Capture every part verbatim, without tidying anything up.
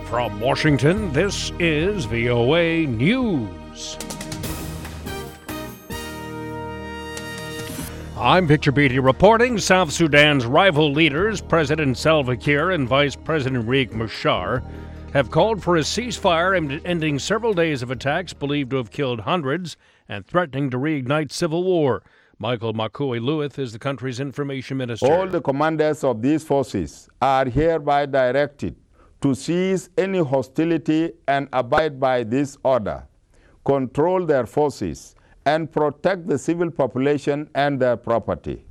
From Washington, this is V O A News. I'm Victor Beatty reporting. South Sudan's rival leaders, President Salva Kiir and Vice President Riek Machar, have called for a ceasefire aimed at ending several days of attacks believed to have killed hundreds and threatening to reignite civil war. Michael Makui-Luith is the country's information minister. All the commanders of these forces are hereby directed to cease any hostility and abide by this order, control their forces, and protect the civil population and their property.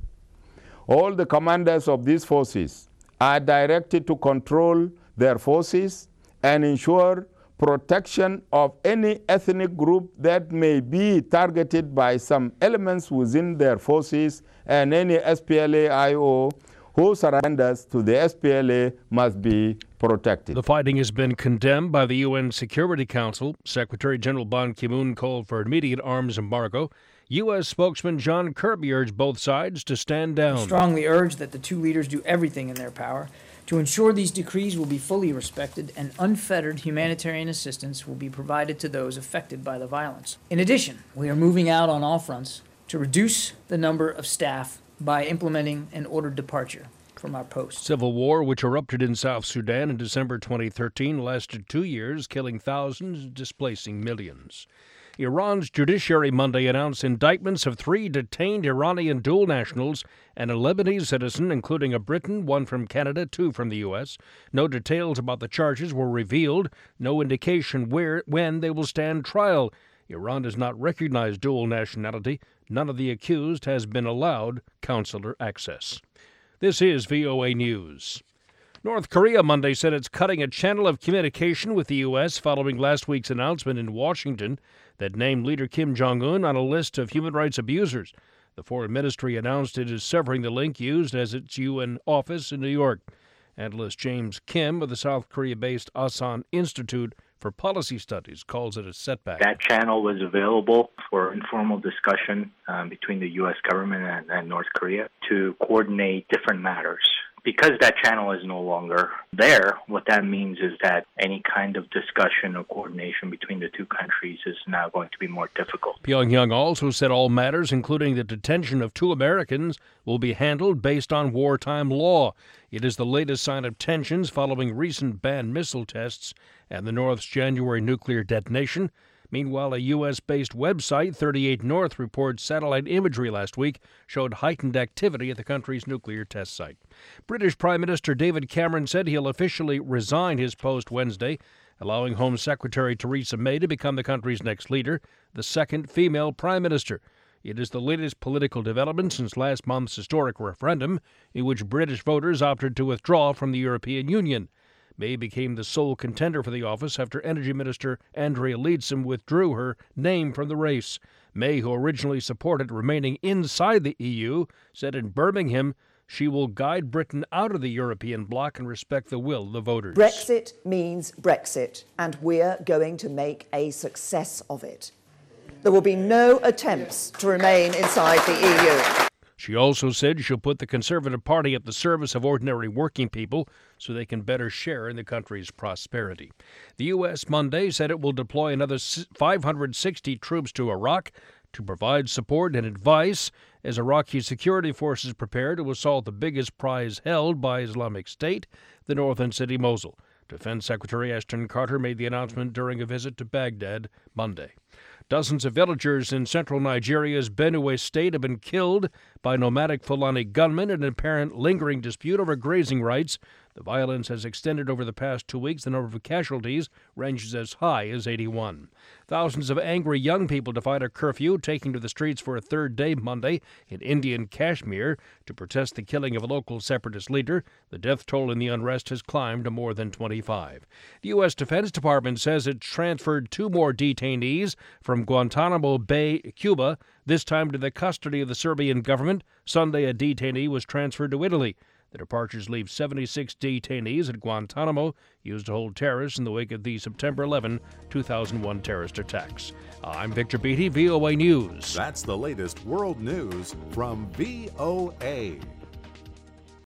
All the commanders of these forces are directed to control their forces and ensure protection of any ethnic group that may be targeted by some elements within their forces, and any S P L A I O who surrenders to the S P L A must be protected. The fighting has been condemned by the U N Security Council. Secretary General Ban Ki-moon called for immediate arms embargo. U S spokesman John Kirby urged both sides to stand down. I strongly urge that the two leaders do everything in their power to ensure these decrees will be fully respected and unfettered humanitarian assistance will be provided to those affected by the violence. In addition, we are moving out on all fronts to reduce the number of staff by implementing an ordered departure from our posts. Civil war, which erupted in South Sudan in December twenty thirteen, lasted two years, killing thousands and displacing millions. Iran's judiciary Monday announced indictments of three detained Iranian dual nationals and a Lebanese citizen, including a Briton, one from Canada, two from the U S. No details about the charges were revealed, no indication where when they will stand trial. Iran does not recognize dual nationality. None of the accused has been allowed consular access. This is V O A News. North Korea Monday said it's cutting a channel of communication with the U S following last week's announcement in Washington that named leader Kim Jong-un on a list of human rights abusers. The foreign ministry announced it is severing the link used as its U N office in New York. Analyst James Kim of the South Korea-based Asan Institute for Policy Studies calls it a setback. That channel was available for informal discussion um, between the U S government and, and North Korea to coordinate different matters. Because that channel is no longer there, what that means is that any kind of discussion or coordination between the two countries is now going to be more difficult. Pyongyang also said all matters, including the detention of two Americans, will be handled based on wartime law. It is the latest sign of tensions following recent banned missile tests and the North's January nuclear detonation. Meanwhile, a U S-based website, thirty-eight North, reports satellite imagery last week showed heightened activity at the country's nuclear test site. British Prime Minister David Cameron said he'll officially resign his post Wednesday, allowing Home Secretary Theresa May to become the country's next leader, the second female prime minister. It is the latest political development since last month's historic referendum, in which British voters opted to withdraw from the European Union. May became the sole contender for the office after Energy Minister Andrea Leadsom withdrew her name from the race. May, who originally supported remaining inside the E U, said in Birmingham she will guide Britain out of the European bloc and respect the will of the voters. Brexit means Brexit, and we're going to make a success of it. There will be no attempts to remain inside the E U. She also said she'll put the Conservative Party at the service of ordinary working people so they can better share in the country's prosperity. The U S Monday said it will deploy another five hundred sixty troops to Iraq to provide support and advice as Iraqi security forces prepare to assault the biggest prize held by Islamic State, the northern city Mosul. Defense Secretary Ashton Carter made the announcement during a visit to Baghdad Monday. Dozens of villagers in central Nigeria's Benue state have been killed by nomadic Fulani gunmen in an apparent lingering dispute over grazing rights. The violence has extended over the past two weeks. The number of casualties ranges as high as eighty-one. Thousands of angry young people defied a curfew, taking to the streets for a third day Monday in Indian Kashmir to protest the killing of a local separatist leader. The death toll in the unrest has climbed to more than twenty-five. The U S Defense Department says it transferred two more detainees from Guantanamo Bay, Cuba, this time to the custody of the Serbian government. Sunday, a detainee was transferred to Italy. The departures leave seventy-six detainees at Guantanamo, used to hold terrorists in the wake of the September eleventh, two thousand one terrorist attacks. I'm Victor Beatty, V O A News. That's the latest world news from V O A.